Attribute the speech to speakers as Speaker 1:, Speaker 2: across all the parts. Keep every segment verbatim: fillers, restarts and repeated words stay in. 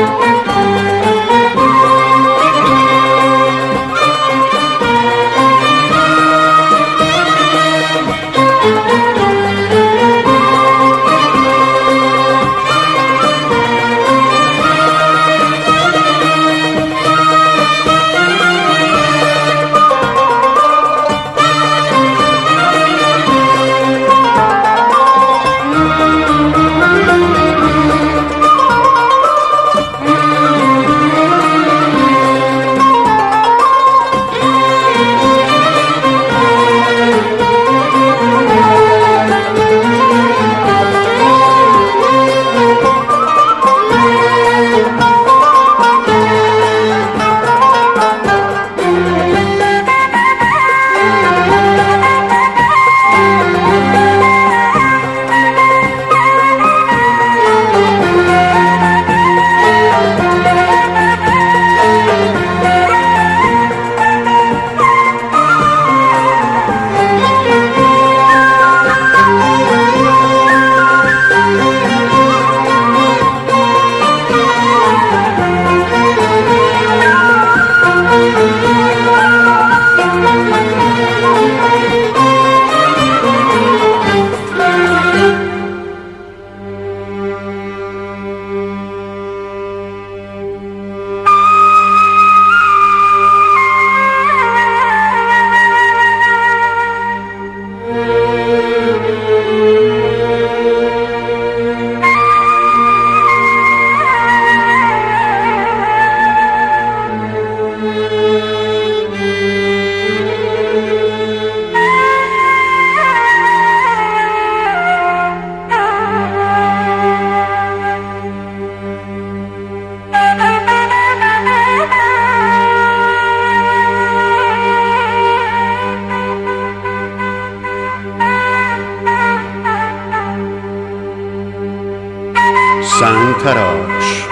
Speaker 1: سنگ تراش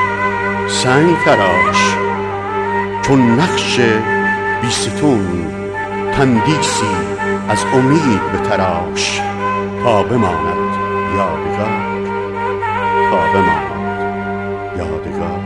Speaker 1: سنگ تراش چون نقش بیستون تندیسی از امید به تراش تا بماند یادگار تا بماند یادگار.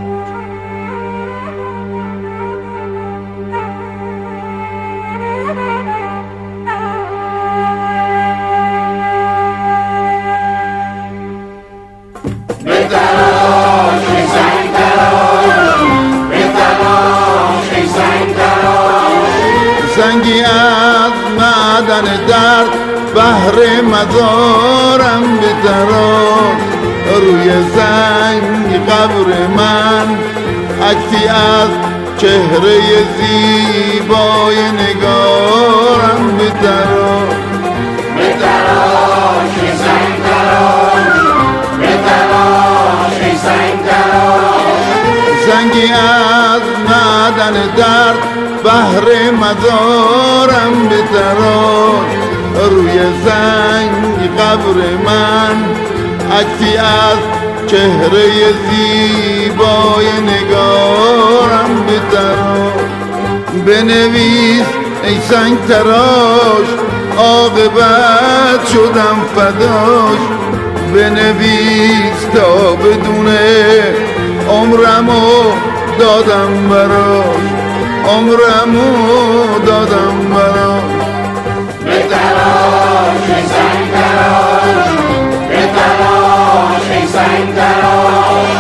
Speaker 2: زنگی از معدن درد بهر مزارم بتراش، روی زنگ قبر من عکسی از چهره زیبای نگارم بتراش.
Speaker 3: بتراش ای زنگ تراش، بتراش ای زنگ تراش.
Speaker 2: زنگی از معدن درد بهر مزارم بتراش، روی زنگ قبر من عکسی از چهره زیبای نگارم بتراش. بنویس ای سنگ تراش عاقبت شدم فداش، بنویس تا بدونه عمرمو دادم براش، عمرمو دادم براش.
Speaker 3: بتراش ای زنگ تراش، بتراش ای زنگ تراش.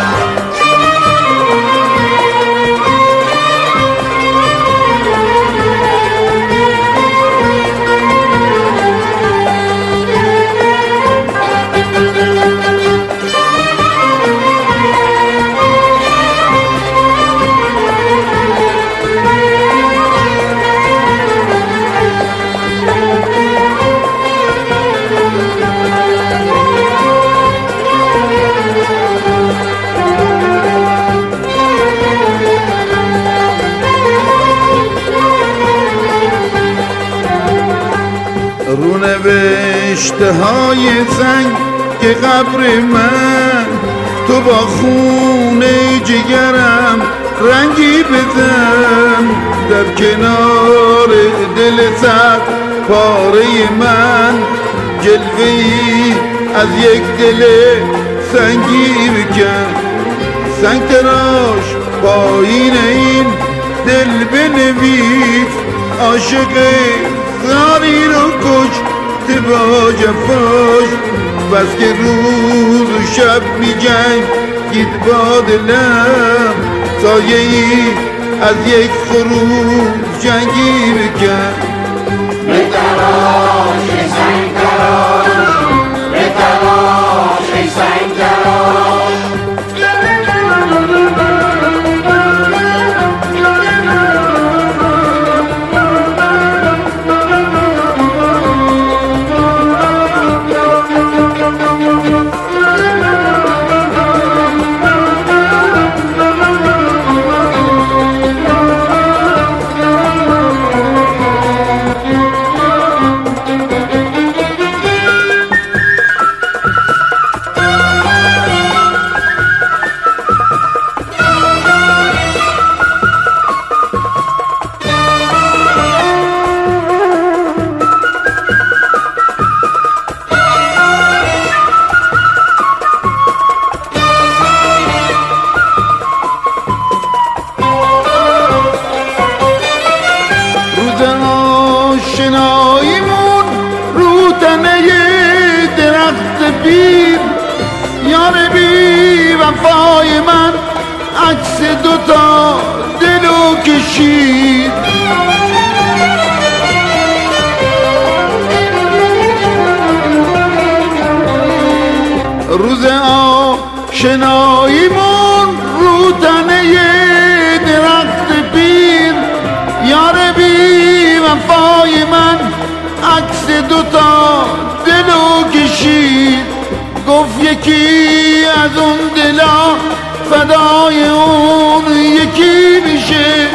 Speaker 2: رونوشته های زنگ که قبر من تو با خون جگرم رنگی بزن، در کنار دل سر پاره من جلوه‌ای از یک دل سنگی بکن، سنگ تراش پایین این دل بنویس عاشق زاری رو کشته با جفاش بس که روز و شب می جنگید با دلم سایه ای از یک خروج جنگی بکن
Speaker 3: به تلاش ای سنگ تراش به تلاش ای سنگ تراش
Speaker 2: آشناییمون رو تنه درخت بیر یار بی وفای من عکس دوتا دلو کشید روز آشناییمون رو تنه درخت بیر یار بی وفای من عکس دوتا دلو کشید گفت یکی از اون دلا فدای اون یکی میشه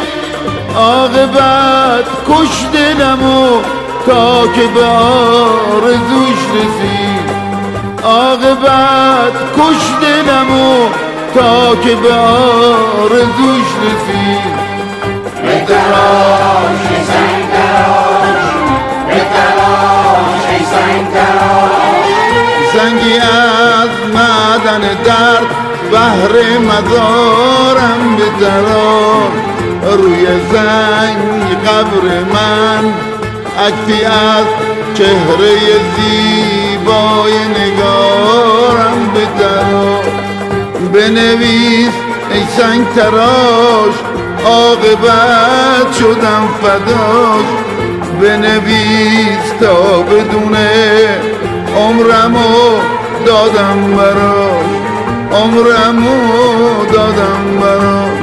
Speaker 2: عاقبت کش دلمو تا که به آرزوش رسید عاقبت کش دلمو تا که به آرزوش رسید
Speaker 3: به تلاش ای سنگ تراش به تلاش ای سنگ تراش
Speaker 2: سنگی از معدن درد بهر مزارم به تراش روی سنگ قبر من عکسی از چهره زیبای نگارم به تراش بنویس ای سنگ تراش عاقبت شدم فداش بنویس تا بدونه عمرمو دادم براش عمرمو دادم براش